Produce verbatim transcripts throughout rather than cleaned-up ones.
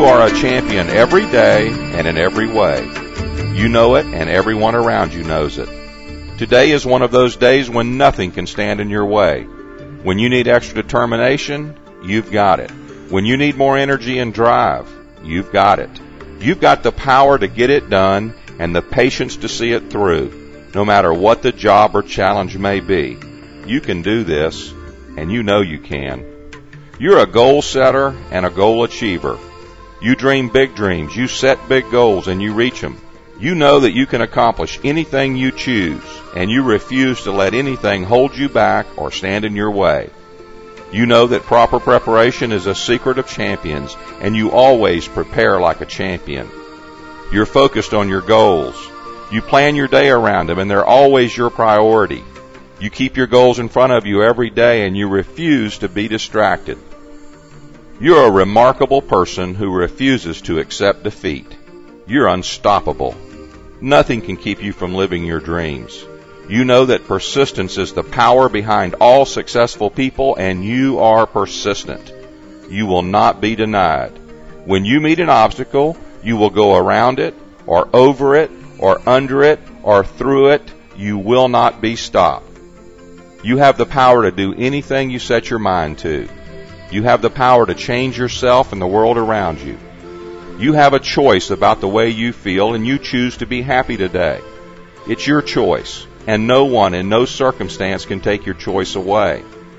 You are a champion every day and in every way. You know it, and everyone around you knows it. Today is one of those days when nothing can stand in your way. When you need extra determination, you've got it. When you need more energy and drive, you've got it. You've got the power to get it done and the patience to see it through, no matter what the job or challenge may be. You can do this, and you know you can. You're a goal setter and a goal achiever. You dream big dreams, you set big goals, and you reach them. You know that you can accomplish anything you choose, and you refuse to let anything hold you back or stand in your way. You know that proper preparation is a secret of champions, and you always prepare like a champion. You're focused on your goals. You plan your day around them, and they're always your priority. You keep your goals in front of you every day, and you refuse to be distracted. You're a remarkable person who refuses to accept defeat. You're unstoppable. Nothing can keep you from living your dreams. You know that persistence is the power behind all successful people, and you are persistent. You will not be denied. When you meet an obstacle, you will go around it, or over it, or under it, or through it. You will not be stopped. You have the power to do anything you set your mind to. You have the power to change yourself and the world around you. You have a choice about the way you feel, and you choose to be happy today. It's your choice, and no one in no circumstance can take your choice away.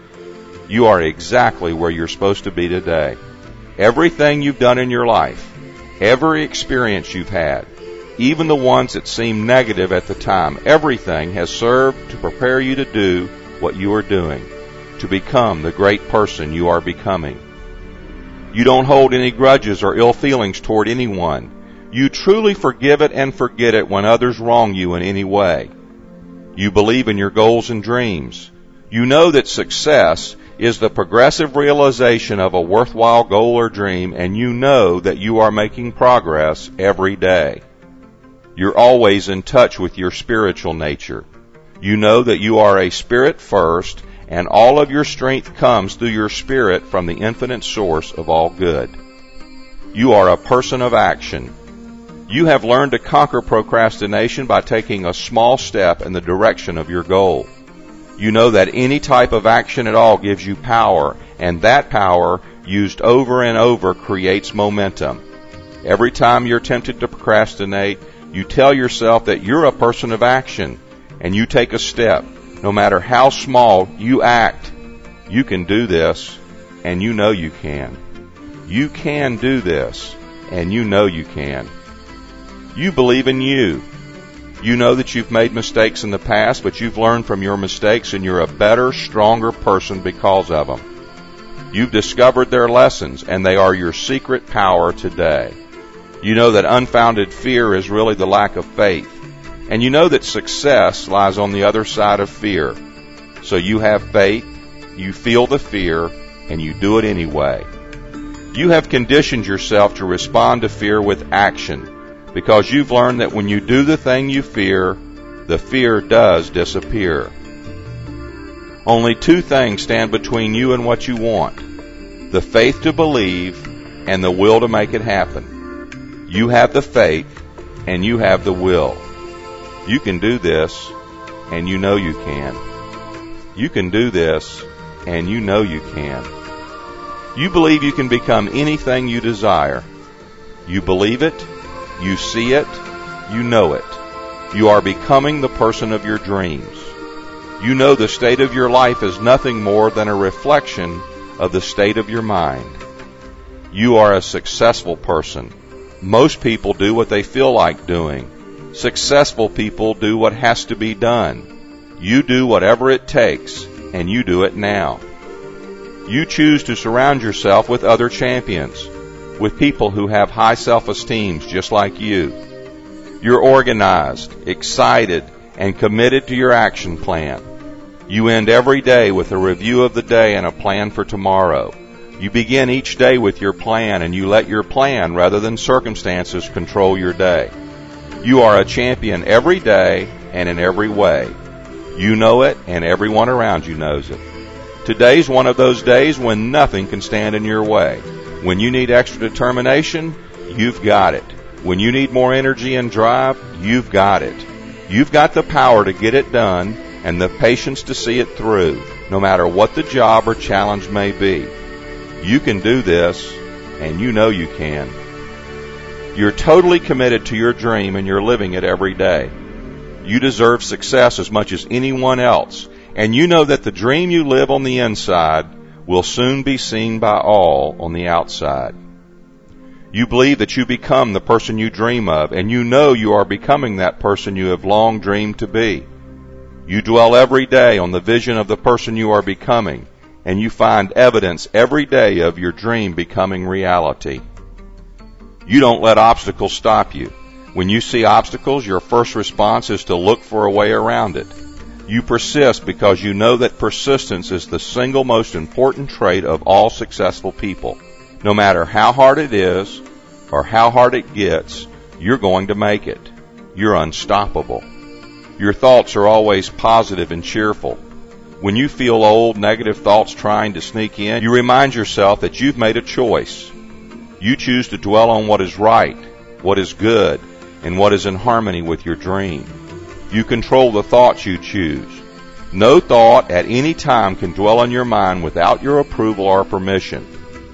You are exactly where you're supposed to be today. Everything you've done in your life, every experience you've had, even the ones that seem negative at the time, everything has served to prepare you to do what you are doing, to become the great person you are becoming. You don't hold any grudges or ill feelings toward anyone. You truly forgive it and forget it when others wrong you in any way. You believe in your goals and dreams. You know that success is the progressive realization of a worthwhile goal or dream, and you know that you are making progress every day. You're always in touch with your spiritual nature. You know that you are a spirit first, and all of your strength comes through your spirit from the infinite source of all good. You are a person of action. You have learned to conquer procrastination by taking a small step in the direction of your goal. You know that any type of action at all gives you power, and that power, used over and over, creates momentum. Every time you're tempted to procrastinate, you tell yourself that you're a person of action, and you take a step. No matter how small, you act. You can do this, and you know you can. You can do this, and you know you can. You believe in you. You know that you've made mistakes in the past, but you've learned from your mistakes, and you're a better, stronger person because of them. You've discovered their lessons, and they are your secret power today. You know that unfounded fear is really the lack of faith. And you know that success lies on the other side of fear. So you have faith, you feel the fear, and you do it anyway. You have conditioned yourself to respond to fear with action, because you've learned that when you do the thing you fear, the fear does disappear. Only two things stand between you and what you want: the faith to believe and the will to make it happen. You have the faith, and you have the will. You can do this, and you know you can. You can do this, and you know you can. You believe you can become anything you desire. You believe it, you see it, you know it. You are becoming the person of your dreams. You know the state of your life is nothing more than a reflection of the state of your mind. You are a successful person. Most people do what they feel like doing. Successful people do what has to be done. You do whatever it takes, and you do it now. You choose to surround yourself with other champions, with people who have high self-esteem just like you. You're organized, excited, and committed to your action plan. You end every day with a review of the day and a plan for tomorrow. You begin each day with your plan, and you let your plan rather than circumstances control your day. You are a champion every day and in every way. You know it, and everyone around you knows it. Today's one of those days when nothing can stand in your way. When you need extra determination, you've got it. When you need more energy and drive, you've got it. You've got the power to get it done and the patience to see it through, no matter what the job or challenge may be. You can do this, and you know you can. You're totally committed to your dream, and you're living it every day. You deserve success as much as anyone else, and you know that the dream you live on the inside will soon be seen by all on the outside. You believe that you become the person you dream of, and you know you are becoming that person you have long dreamed to be. You dwell every day on the vision of the person you are becoming, and you find evidence every day of your dream becoming reality. You don't let obstacles stop you. When you see obstacles, your first response is to look for a way around it. You persist because you know that persistence is the single most important trait of all successful people. No matter how hard it is or how hard it gets, you're going to make it. You're unstoppable. Your thoughts are always positive and cheerful. When you feel old, negative thoughts trying to sneak in, you remind yourself that you've made a choice. You choose to dwell on what is right, what is good, and what is in harmony with your dream. You control the thoughts you choose. No thought at any time can dwell on your mind without your approval or permission.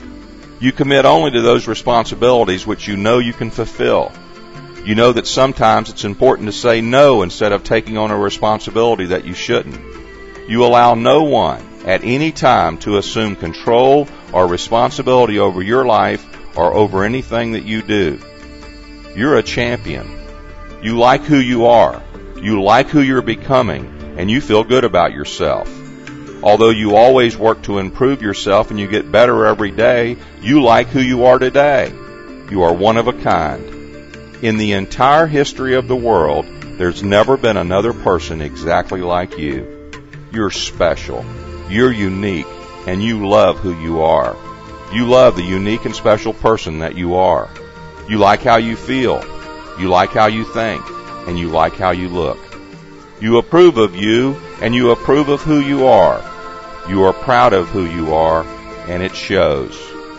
You commit only to those responsibilities which you know you can fulfill. You know that sometimes it's important to say no instead of taking on a responsibility that you shouldn't. You allow no one at any time to assume control or responsibility over your life or over anything that you do. You're a champion. You like who you are. You like who you're becoming, and you feel good about yourself. Although you always work to improve yourself and you get better every day, you like who you are today. You are one of a kind. In the entire history of the world, there's never been another person exactly like you. You're special. You're unique, and you love who you are. You love the unique and special person that you are. You like how you feel. You like how you think, and you like how you look. You approve of you, and you approve of who you are. You are proud of who you are, and it shows.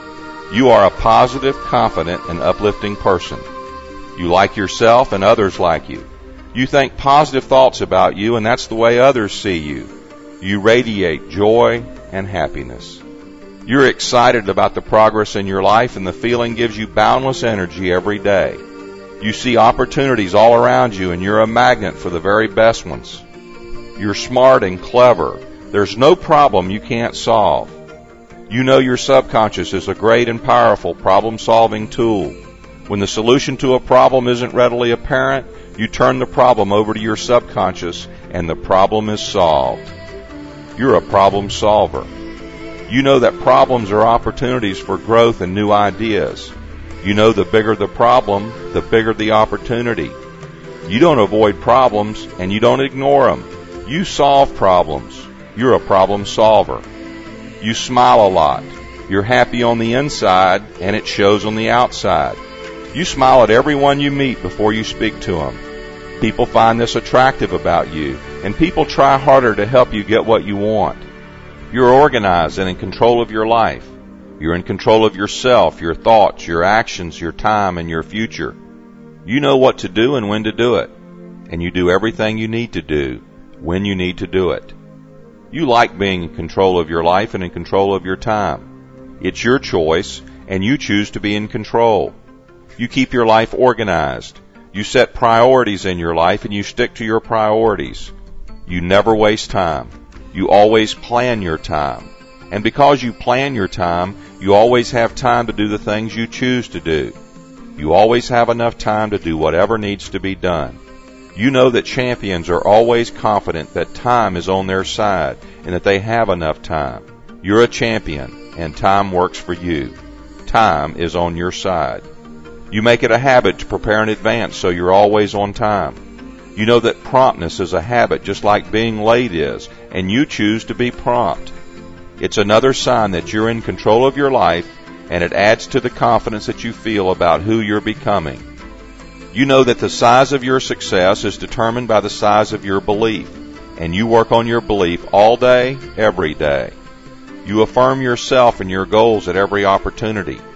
You are a positive, confident, and uplifting person. You like yourself, and others like you. You think positive thoughts about you, and that's the way others see you. You radiate joy and happiness. You're excited about the progress in your life, and the feeling gives you boundless energy every day. You see opportunities all around you, and you're a magnet for the very best ones. You're smart and clever. There's no problem you can't solve. You know your subconscious is a great and powerful problem-solving tool. When the solution to a problem isn't readily apparent, you turn the problem over to your subconscious, and the problem is solved. You're a problem solver. You know that problems are opportunities for growth and new ideas. You know the bigger the problem, the bigger the opportunity. You don't avoid problems, and you don't ignore them. You solve problems. You're a problem solver. You smile a lot. You're happy on the inside, and it shows on the outside. You smile at everyone you meet before you speak to them. People find this attractive about you, and people try harder to help you get what you want. You're organized and in control of your life. You're in control of yourself, your thoughts, your actions, your time, and your future. You know what to do and when to do it, and you do everything you need to do when you need to do it. You like being in control of your life and in control of your time. It's your choice, and you choose to be in control. You keep your life organized. You set priorities in your life, and you stick to your priorities. You never waste time. You always plan your time. And because you plan your time, you always have time to do the things you choose to do. You always have enough time to do whatever needs to be done. You know that champions are always confident that time is on their side and that they have enough time. You're a champion, and time works for you. Time is on your side. You make it a habit to prepare in advance so you're always on time. You know that promptness is a habit just like being late is, and you choose to be prompt. It's another sign that you're in control of your life, and it adds to the confidence that you feel about who you're becoming. You know that the size of your success is determined by the size of your belief, and you work on your belief all day, every day. You affirm yourself and your goals at every opportunity.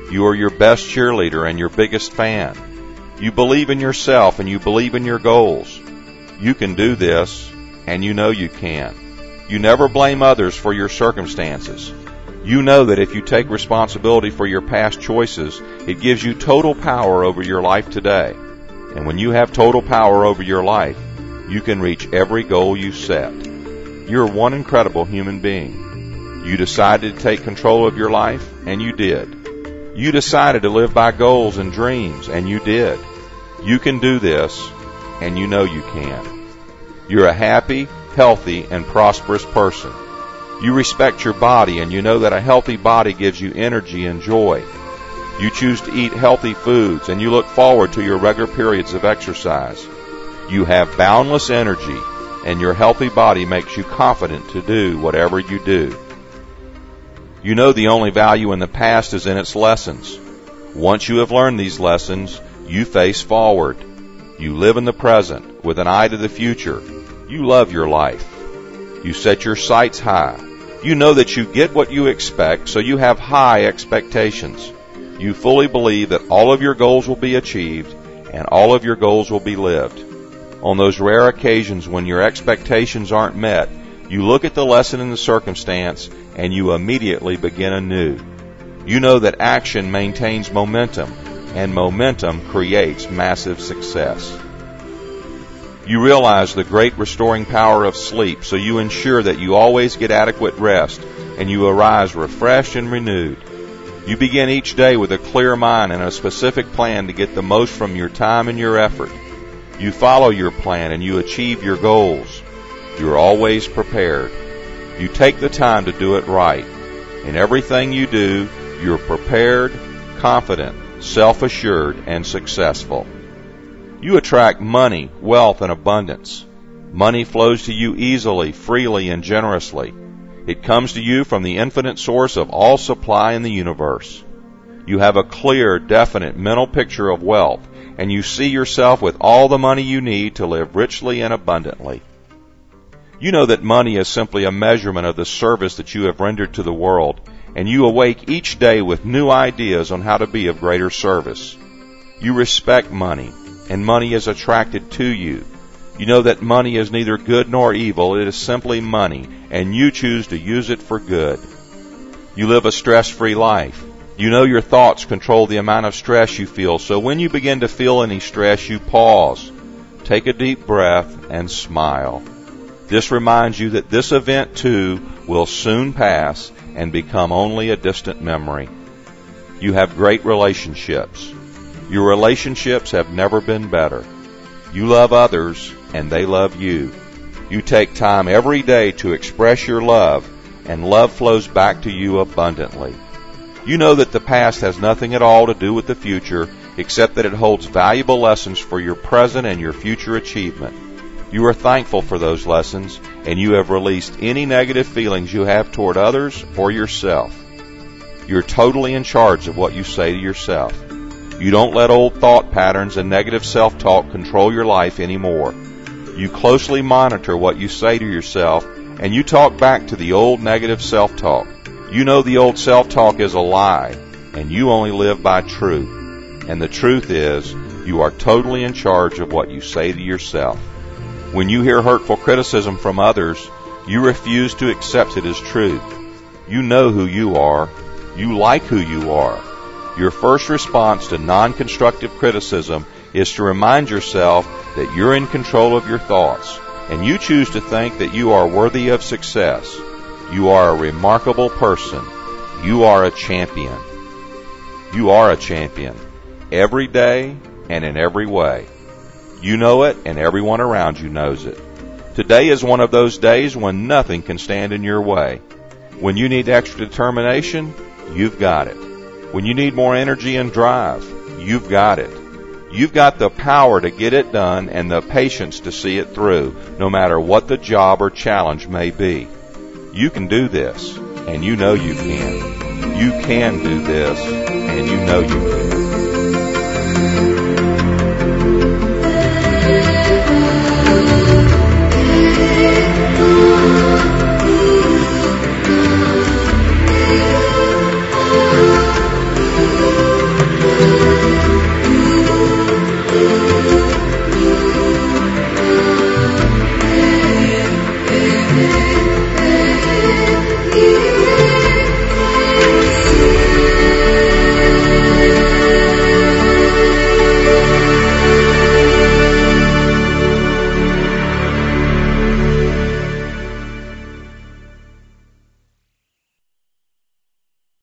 You are your best cheerleader and your biggest fan. You believe in yourself and you believe in your goals. You can do this, and you know you can. You never blame others for your circumstances. You know that if you take responsibility for your past choices, it gives you total power over your life today. And when you have total power over your life, you can reach every goal you set. You're one incredible human being. You decided to take control of your life, and you did. You decided to live by goals and dreams, and you did. You can do this, and you know you can. You're a happy, healthy, and prosperous person. You respect your body, and you know that a healthy body gives you energy and joy. You choose to eat healthy foods, and you look forward to your regular periods of exercise. You have boundless energy, and your healthy body makes you confident to do whatever you do. You know the only value in the past is in its lessons. Once you have learned these lessons, you face forward. You live in the present with an eye to the future. You love your life. You set your sights high. You know that you get what you expect, so you have high expectations. You fully believe that all of your goals will be achieved and all of your goals will be lived. On those rare occasions when your expectations aren't met, you look at the lesson in the circumstance and you immediately begin anew. You know that action maintains momentum, and momentum creates massive success. You realize the great restoring power of sleep, so you ensure that you always get adequate rest, and you arise refreshed and renewed. You begin each day with a clear mind and a specific plan to get the most from your time and your effort. You follow your plan and you achieve your goals. You're always prepared. You take the time to do it right. In everything you do, you're prepared, confident, self-assured, and successful. You attract money, wealth, and abundance. Money flows to you easily, freely, and generously. It comes to you from the infinite source of all supply in the universe. You have a clear, definite mental picture of wealth, and you see yourself with all the money you need to live richly and abundantly. You know that money is simply a measurement of the service that you have rendered to the world, and you awake each day with new ideas on how to be of greater service. You respect money, and money is attracted to you. You know that money is neither good nor evil, it is simply money, and you choose to use it for good. You live a stress-free life. You know your thoughts control the amount of stress you feel, so when you begin to feel any stress, you pause, take a deep breath, and smile. This reminds you that this event, too, will soon pass and become only a distant memory. You have great relationships. Your relationships have never been better. You love others, and they love you. You take time every day to express your love, and love flows back to you abundantly. You know that the past has nothing at all to do with the future, except that it holds valuable lessons for your present and your future achievement. You are thankful for those lessons, and you have released any negative feelings you have toward others or yourself. You're totally in charge of what you say to yourself. You don't let old thought patterns and negative self-talk control your life anymore. You closely monitor what you say to yourself, and you talk back to the old negative self-talk. You know the old self-talk is a lie, and you only live by truth. And the truth is, you are totally in charge of what you say to yourself. When you hear hurtful criticism from others, you refuse to accept it as truth. You know who you are. You like who you are. Your first response to non-constructive criticism is to remind yourself that you're in control of your thoughts, and you choose to think that you are worthy of success. You are a remarkable person. You are a champion. You are a champion, every day and in every way. You know it, and everyone around you knows it. Today is one of those days when nothing can stand in your way. When you need extra determination, you've got it. When you need more energy and drive, you've got it. You've got the power to get it done and the patience to see it through, no matter what the job or challenge may be. You can do this, and you know you can. You can do this, and you know you can.